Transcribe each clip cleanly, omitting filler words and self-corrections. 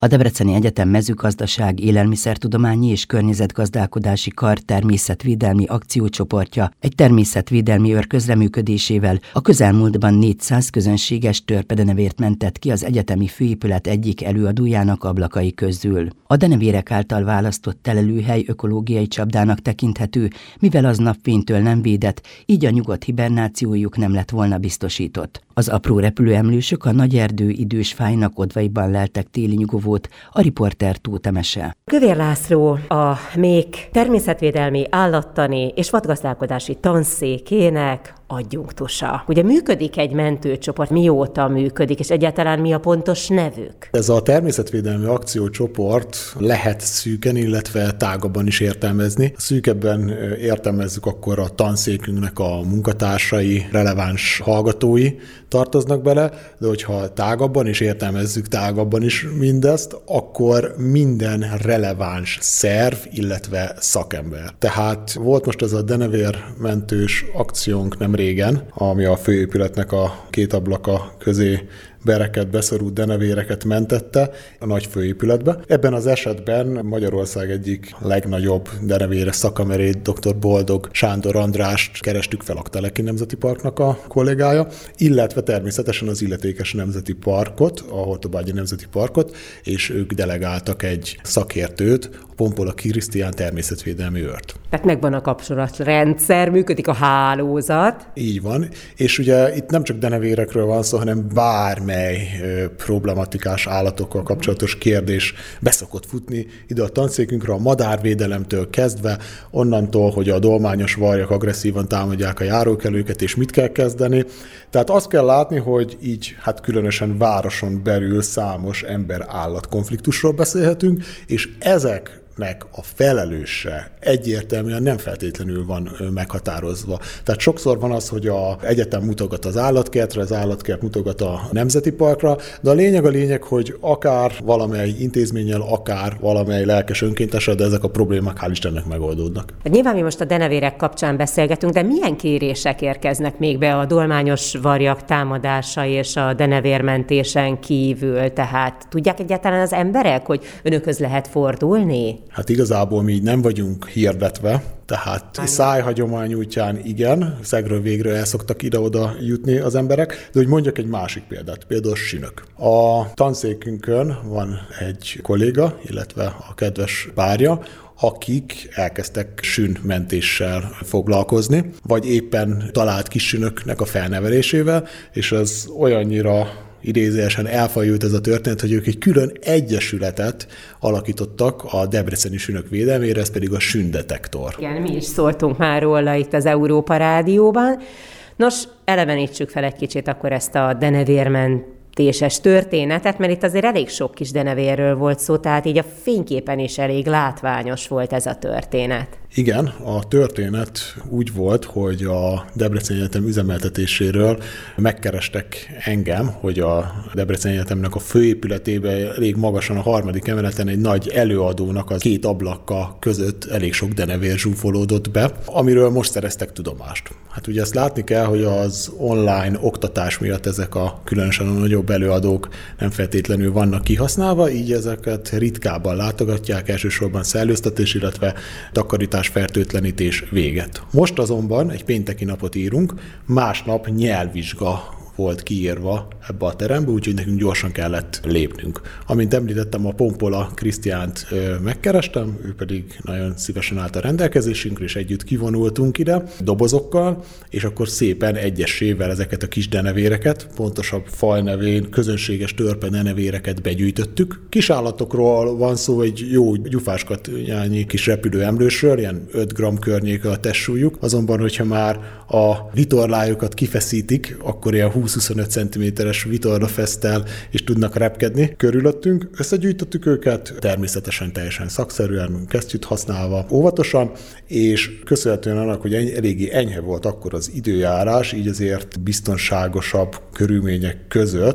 A Debreceni Egyetem mezőgazdaság, élelmiszertudományi és környezetgazdálkodási kar természetvédelmi akciócsoportja egy természetvédelmi őr közreműködésével a közelmúltban 400 közönséges törpedenevért mentett ki az egyetemi főépület egyik előadójának ablakai közül. A denevérek által választott telelőhely ökológiai csapdának tekinthető, mivel az napfénytől nem védett, így a nyugodt hibernációjuk nem lett volna biztosított. Az apró repülőemlősök a nagy erdő idős fájnak odvaiban leltek téli nyugovót, a riporter Tóth Temese. Kövér László a MÉK természetvédelmi, állattani és vadgazdálkodási tanszékének adjunktusa. Ugye működik egy mentőcsoport, mióta működik, és egyáltalán mi a pontos nevük? Ez a természetvédelmi akciócsoport lehet szűken, illetve tágabban is értelmezni. Szűkebben értelmezzük, akkor a tanszékünknek a munkatársai, releváns hallgatói tartoznak bele, de hogyha tágabban is értelmezzük tágabban is mindezt, akkor minden releváns szerv, illetve szakember. Tehát volt most ez a denevérmentős akciónk nem régen, ami a főépületnek a két ablaka közé bereket, beszorult denevéreket mentette a nagy főépületbe. Ebben az esetben Magyarország egyik legnagyobb denevéres szakemberét, dr. Boldog Sándor Andrást kerestük fel, a Teleki Nemzeti Parknak a kollégája, illetve természetesen az illetékes nemzeti parkot, a Hortobágyi Nemzeti Parkot, és ők delegáltak egy szakértőt, a Pompola Krisztián természetvédelmi őrt. Tehát megvan a kapcsolatrendszer, működik a hálózat. Így van, és ugye itt nem csak denevérekről van szó, hanem bármely problematikás állatokkal kapcsolatos kérdés beszokott futni ide a tanszékünkre, a madárvédelemtől kezdve, onnantól, hogy a dolmányos varjak agresszívan támadják a járókelőket, és mit kell kezdeni. Tehát azt kell látni, hogy így hát különösen városon belül számos ember-állat konfliktusról beszélhetünk, és ezeknek a felelőse egyértelműen nem feltétlenül van meghatározva. Tehát sokszor van az, hogy az egyetem mutogat az állatkertre, az állatkert mutogat a nemzeti parkra, de a lényeg, hogy akár valamely intézménnyel, akár valamely lelkes önkéntessel, de ezek a problémák hál' Istennek megoldódnak. Nyilván mi most a denevérek kapcsán beszélgetünk, de milyen kérések érkeznek még be a dolmányos varjak támadása és a denevérmentésen kívül? Tehát tudják egyáltalán az emberek, hogy önökhöz lehet fordulni? Hát igazából mi így nem vagyunk hirdetve, tehát szájhagyomány útján igen, szegről végre el szoktak ide-oda jutni az emberek, de hogy mondjak egy másik példát, például sünök. A tanszékünkön van egy kolléga, illetve a kedves párja, akik elkezdtek sünmentéssel foglalkozni, vagy éppen talált kis sünöknek a felnevelésével, és az olyannyira idézőesen elfajult ez a történet, hogy ők egy külön egyesületet alakítottak a debreceni sünök védelmére, ez pedig a sündetektor. Igen, mi is szóltunk már róla itt az Európa Rádióban. Nos, elevenítsük fel egy kicsit akkor ezt a denevérmentéses történetet, mert itt azért elég sok kis denevérről volt szó, tehát így a fényképen is elég látványos volt ez a történet. Igen, a történet úgy volt, hogy a Debreceni Egyetem üzemeltetéséről megkerestek engem, hogy a Debreceni Egyetemnek a főépületében elég magasan a 3. emeleten egy nagy előadónak a két ablaka között elég sok denevér zsúfolódott be, amiről most szereztek tudomást. Hát ugye ezt látni kell, hogy az online oktatás miatt ezek a különösen a nagyobb előadók nem feltétlenül vannak kihasználva, így ezeket ritkábban látogatják, elsősorban szellőztetés, illetve takarítás, fertőtlenítés véget. Most azonban egy pénteki napot írunk, másnap nyelvvizsga volt kiírva ebbe a terembe, úgyhogy nekünk gyorsan kellett lépnünk. Amint említettem, a Pompola Krisztiánt megkerestem, ő pedig nagyon szívesen állt a rendelkezésünkre, és együtt kivonultunk ide dobozokkal, és akkor szépen egyesével ezeket a kis denevéreket, pontosabb fajnevén közönséges törpe denevéreket begyűjtöttük. Kisállatokról van szó, egy jó gyufáskatonyányi kis repülőemlősről, ilyen 5 g környéke a testsúlyuk, azonban, hogyha már a vitorlájukat kifeszítik, akkor ilyen 20-25 cm-es vitorla fesztel és tudnak repkedni körülöttünk. Összegyűjtöttük őket, természetesen teljesen szakszerűen, kesztyűt használva, óvatosan, és köszönhetően annak, hogy eléggé enyhe volt akkor az időjárás, így azért biztonságosabb körülmények között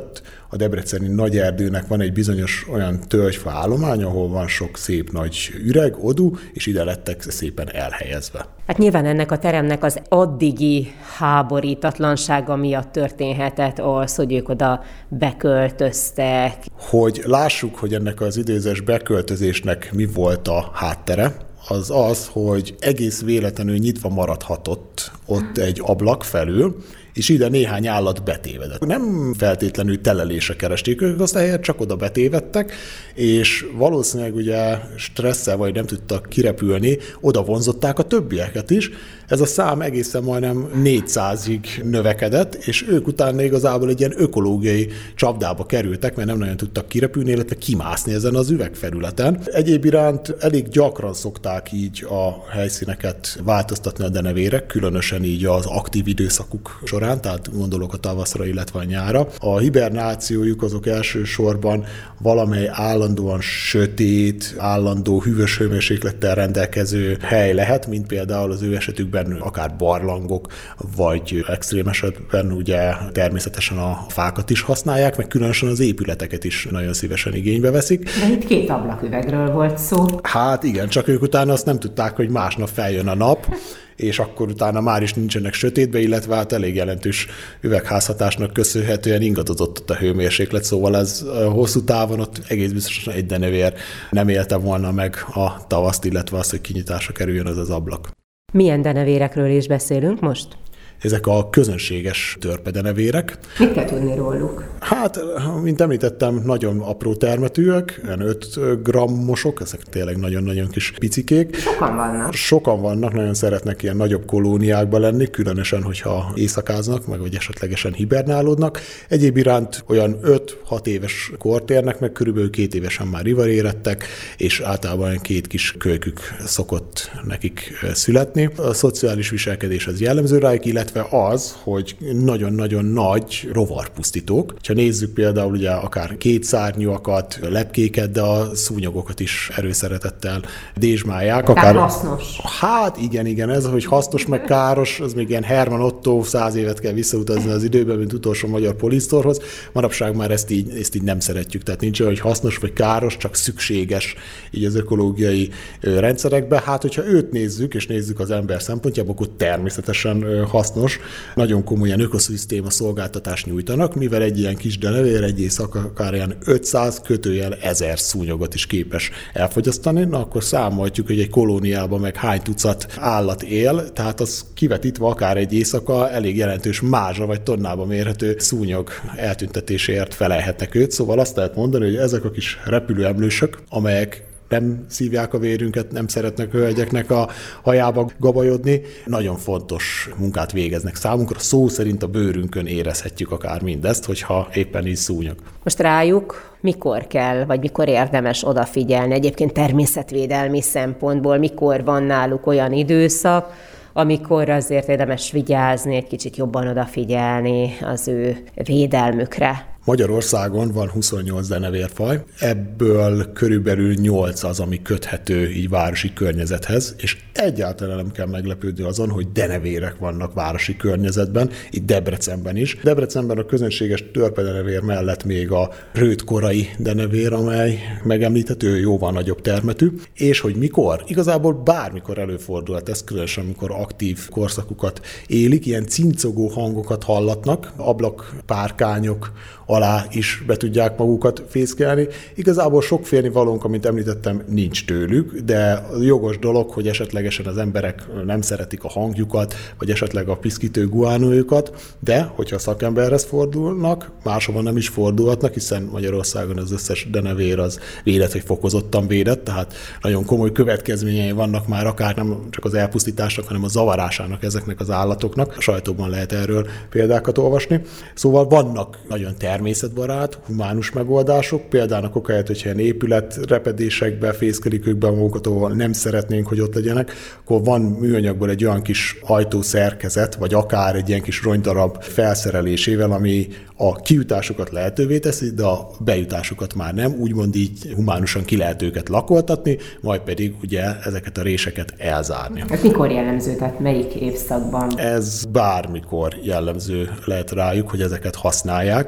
a debreceni Nagyerdőnek van egy bizonyos olyan tölgyfa állomány, ahol van sok szép nagy üreg, odú, és ide lettek szépen elhelyezve. Hát nyilván ennek a teremnek az addigi háborítatlansága miatt történhetett az, hogy ők oda beköltöztek. Hogy lássuk, hogy ennek az idézés beköltözésnek mi volt a háttere, az, hogy egész véletlenül nyitva maradhatott ott egy ablak felül, és ide néhány állat betévedett. Nem feltétlenül telelésre keresték ők, azt helyett csak oda betévedtek, és valószínűleg ugye stresszel vagy nem tudtak kirepülni, oda vonzották a többieket is. Ez a szám egészen majdnem 400-ig növekedett, és ők utána igazából egy ilyen ökológiai csapdába kerültek, mert nem nagyon tudtak kirepülni, illetve kimászni ezen az üvegfelületen. Egyéb iránt elég gyakran szokták így a helyszíneket változtatni a denevérek, különösen így az aktív időszakuk során, tehát gondolok a tavaszra, illetve a nyára. A hibernációjuk azok elsősorban valamely állandóan sötét, állandó hűvös hőmérséklettel rendelkező hely lehet, mint például az ő esetükben akár barlangok, vagy extrém esetben ugye természetesen a fákat is használják, meg különösen az épületeket is nagyon szívesen igénybe veszik. De itt 2 ablaküvegről volt szó. Hát igen, csak ők utána azt nem tudták, hogy másnap feljön a nap, és akkor utána már is nincsenek sötétbe, illetve hát elég jelentős üvegházhatásnak köszönhetően ingadozott a hőmérséklet, szóval ez hosszú távon ott egész biztosan egy denevér nem élte volna meg a tavaszt, illetve azt, hogy kinyitásra kerüljön az ablak. Milyen denevérekről is beszélünk most? Ezek a közönséges törpedenevérek. Mit kell tudni róluk? Hát, mint említettem, nagyon apró termetűek, 5 grammosok, ezek tényleg nagyon-nagyon kis picikék. Sokan vannak, nagyon szeretnek ilyen nagyobb kolóniákba lenni, különösen, hogyha éjszakáznak, meg vagy esetlegesen hibernálódnak. Egyéb iránt olyan 5-6 éves kort érnek meg, körülbelül 2 évesen már ivarérettek, és általában 2 kis kölykük szokott nekik születni. A szociális viselkedés az jellemző rájuk, illetve az, hogy nagyon-nagyon nagy rovarpusztítók. Ha nézzük például ugye akár kétszárnyúakat, lepkéket, de a szúnyogokat is erőszeretettel dézsmálják. Akár hasznos. Hát igen, ez, hogy hasznos meg káros, az még ilyen Hermann Otto 100 évet kell visszautazni az időben, mint utolsó magyar polisztorhoz. Manapság már ezt így nem szeretjük, tehát nincs olyan, hogy hasznos vagy káros, csak szükséges így az ökológiai rendszerekben. Hát, hogyha őt nézzük, és nézzük az ember szempontjából, akkor természetesen hasznos. Nagyon komolyan ökoszisztéma szolgáltatást nyújtanak, mivel egy ilyen kis denevér egy éjszaka akár ilyen 500-1000 szúnyogot is képes elfogyasztani, na akkor számoljuk, hogy egy kolóniában meg hány tucat állat él, tehát az kivetítve akár egy éjszaka elég jelentős mázsa vagy tonnába mérhető szúnyog eltüntetéséért felelhetnek őt, szóval azt lehet mondani, hogy ezek a kis repülőemlősök, amelyek nem szívják a vérünket, nem szeretnek hölgyeknek a hajába gabajodni. Nagyon fontos munkát végeznek számunkra. Szó szerint a bőrünkön érezhetjük akár mindezt, hogyha éppen így szúnyog. Most rájuk mikor kell, vagy mikor érdemes odafigyelni? Egyébként természetvédelmi szempontból mikor van náluk olyan időszak, amikor azért érdemes vigyázni, egy kicsit jobban odafigyelni az ő védelmükre? Magyarországon van 28 denevérfaj, ebből körülbelül 8 az, ami köthető így városi környezethez, és egyáltalán nem kell meglepődni azon, hogy denevérek vannak városi környezetben, itt Debrecenben is. Debrecenben a közönséges törpedenevér mellett még a rőtkorai denevér, amely megemlíthető, jóval nagyobb termetű, és hogy mikor? Igazából bármikor előfordulhat ez, különösen amikor aktív korszakukat élik, ilyen cincogó hangokat hallatnak, ablakpárkányok alá is be tudják magukat fészkelni. Igazából sok félnivalónk, amit említettem, nincs tőlük, de jogos dolog, hogy esetlegesen az emberek nem szeretik a hangjukat, vagy esetleg a piszkítő guánójukat, de hogyha szakemberhez fordulnak, máshova nem is fordulhatnak, hiszen Magyarországon az összes denevér az védett, vagy fokozottan védett, tehát nagyon komoly következményei vannak már akár nem csak az elpusztításnak, hanem a zavarásának ezeknek az állatoknak. A sajtóban lehet erről példákat olvasni. Szóval vannak nagyon természetbarát, humánus megoldások, például a kokahelyet, hogyha ilyen épületrepedésekbe fészkelik ők be magukat, ahol nem szeretnénk, hogy ott legyenek, akkor van műanyagból egy olyan kis ajtószerkezet, vagy akár egy ilyen kis rongydarab felszerelésével, ami a kijutásokat lehetővé teszi, de a bejutásokat már nem, úgymond így humánusan ki lehet őket lakoltatni, majd pedig ugye ezeket a réseket elzárni. Ez mikor jellemző, tehát melyik évszakban? Ez bármikor jellemző lehet rájuk, hogy ezeket használják, és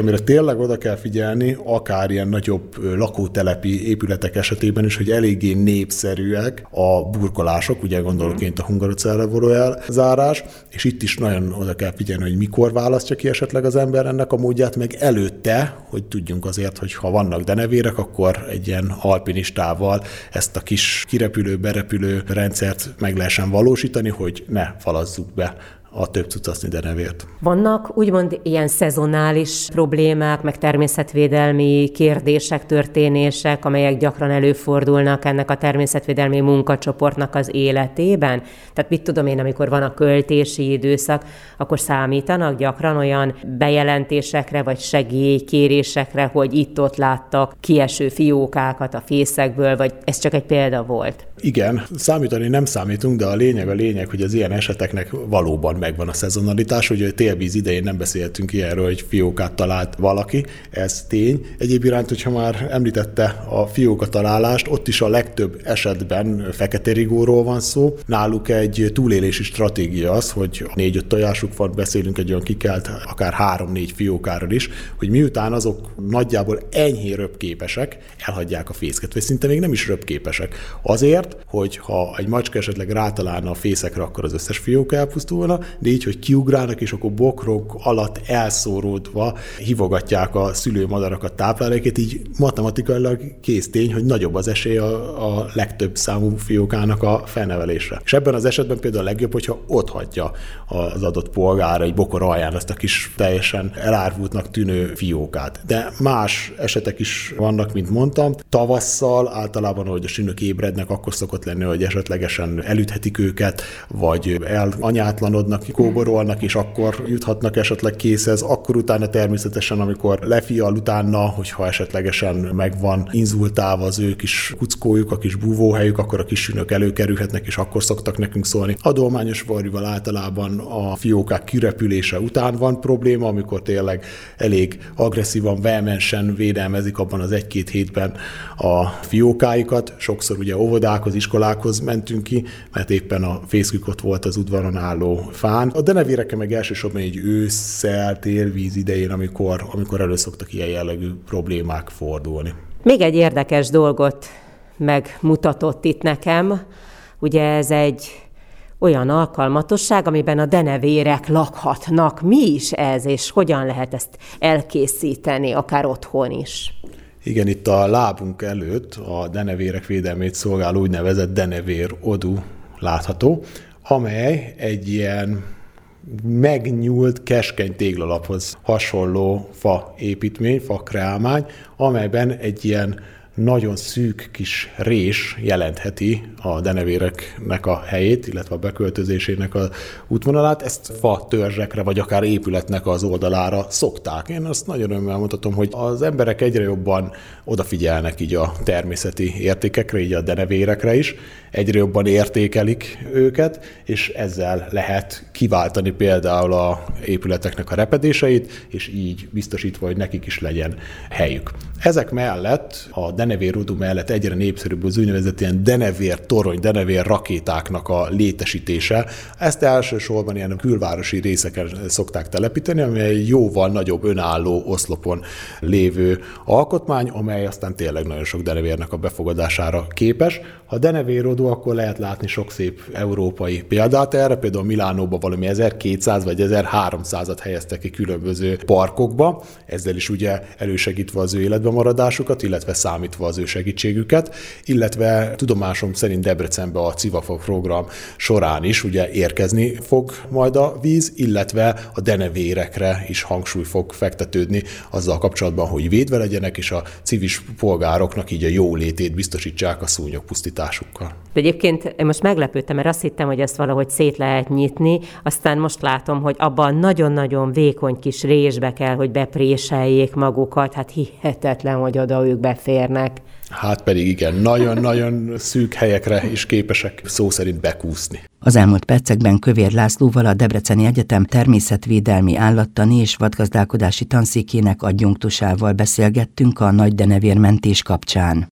amire tényleg oda kell figyelni, akár ilyen nagyobb lakótelepi épületek esetében is, hogy eléggé népszerűek a burkolások, ugye gondolok én a Hungarocellre való elzárás, és itt is nagyon oda kell figyelni, hogy mikor választja ki esetleg az ember ennek a módját, meg előtte, hogy tudjunk azért, hogy ha vannak denevérek, akkor egy ilyen alpinistával ezt a kis kirepülő, berepülő rendszert meg lehessen valósítani, hogy ne falazzuk be a több cuccasznyi denevért. Vannak úgymond ilyen szezonális problémák, meg természetvédelmi kérdések, történések, amelyek gyakran előfordulnak ennek a természetvédelmi munkacsoportnak az életében? Tehát mit tudom én, amikor van a költési időszak, akkor számítanak gyakran olyan bejelentésekre, vagy segélykérésekre, hogy itt-ott láttak kieső fiókákat a fészekből, vagy ez csak egy példa volt? Igen, számítani nem számítunk, de a lényeg, hogy az ilyen eseteknek valóban megvan a szezonalitás, ugye a télvíz idején nem beszéltünk ilyenről, hogy fiókát talált valaki, ez tény. Egyéb iránt, hogyha már említette a fióka találást, ott is a legtöbb esetben fekete rigóról van szó. Náluk egy túlélési stratégia az, hogy 4-5 tojásuk van, beszélünk egy olyan kikelt, akár 3-4 fiókáról is, hogy miután azok nagyjából enyhén röpképesek, elhagyják a fészket, vagy szinte még nem is röpképesek. Azért, hogy ha egy macska esetleg rátalálna a fészekre, akkor az összes fióka elpusztulna, de így, hogy kiugrálnak, és akkor bokrok alatt elszóródva hívogatják a szülőmadarakat, táplálékét, így matematikailag kész tény, hogy nagyobb az esély a legtöbb számú fiókának a felnevelésre. És ebben az esetben például a legjobb, hogyha ott hagyja az adott polgár egy bokor alján azt a kis teljesen elárvultnak tűnő fiókát. De más esetek is vannak, mint mondtam. Tavasszal általában, ahogy a sünök ébrednek, akkor szokott lenni, hogy esetlegesen elüthetik őket, vagy elanyátlanodnak, kóborolnak, és akkor juthatnak esetleg készhez, akkor utána természetesen, amikor lefial utána, hogyha esetlegesen megvan inzultálva az ő kis kuckójuk, a kis búvóhelyük, akkor a kis sünök előkerülhetnek, és akkor szoktak nekünk szólni. Adományos varjúval általában a fiókák kirepülése után van probléma, amikor tényleg elég agresszívan, vehemensen védelmezik abban az 1-2 hétben a fiókáikat. Sokszor ugye óvodákhoz, iskolákhoz mentünk ki, mert éppen a fészkük ott volt az udvaron álló fán. A denevéreken meg elsősorban egy ősszel, télvíz idején, amikor elő szoktak ilyen jellegű problémák fordulni. Még egy érdekes dolgot megmutatott itt nekem. Ugye ez egy olyan alkalmatosság, amiben a denevérek lakhatnak. Mi is ez, és hogyan lehet ezt elkészíteni, akár otthon is? Igen, itt a lábunk előtt a denevérek védelmét szolgáló úgynevezett denevér odú látható, amely egy ilyen megnyúlt keskeny téglalaphoz hasonló faépítmény, fakreálmány, amelyben egy ilyen nagyon szűk kis rés jelentheti a denevéreknek a helyét, illetve a beköltözésének az útvonalát. Ezt fa törzsekre, vagy akár épületnek az oldalára szokták. Én azt nagyon örömmel mutatom, hogy az emberek egyre jobban odafigyelnek így a természeti értékekre, így a denevérekre is, egyre jobban értékelik őket, és ezzel lehet kiváltani például a épületeknek a repedéseit, és így biztosítva, hogy nekik is legyen helyük. Ezek mellett, a denevér odú mellett egyre népszerűbb az úgynevezett ilyen denevér torony, denevér rakétáknak a létesítése. Ezt elsősorban ilyen külvárosi részeken szokták telepíteni, ami egy jóval nagyobb önálló oszlopon lévő alkotmány, amely aztán tényleg nagyon sok denevérnek a befogadására képes. Ha denevér odú, akkor lehet látni sok szép európai példát erre, például Milánóban valami 1200 vagy 1300-at helyeztek ki különböző parkokba, ezzel is ugye elősegítve az ő életben maradásukat, illetve számítva az ő segítségüket, illetve tudomásom szerint Debrecenbe a Civafa program során is ugye érkezni fog majd a víz, illetve a denevérekre is hangsúly fog fektetődni azzal kapcsolatban, hogy védve legyenek, és a civis polgároknak így a jólétét biztosítsák a szúnyog pusztításukkal. De egyébként én most meglepődtem, mert azt hittem, hogy ezt valahogy szét lehet nyitni, aztán most látom, hogy abban nagyon-nagyon vékony kis résbe kell, hogy bepréseljék magukat, hát hihetetlen, hogy oda ők beférnek. Hát pedig igen, nagyon-nagyon szűk helyekre is képesek szó szerint bekúszni. Az elmúlt percekben Kövér Lászlóval, a Debreceni Egyetem természetvédelmi, állattani és vadgazdálkodási tanszékének adjunktusával beszélgettünk a nagy denevérmentés kapcsán.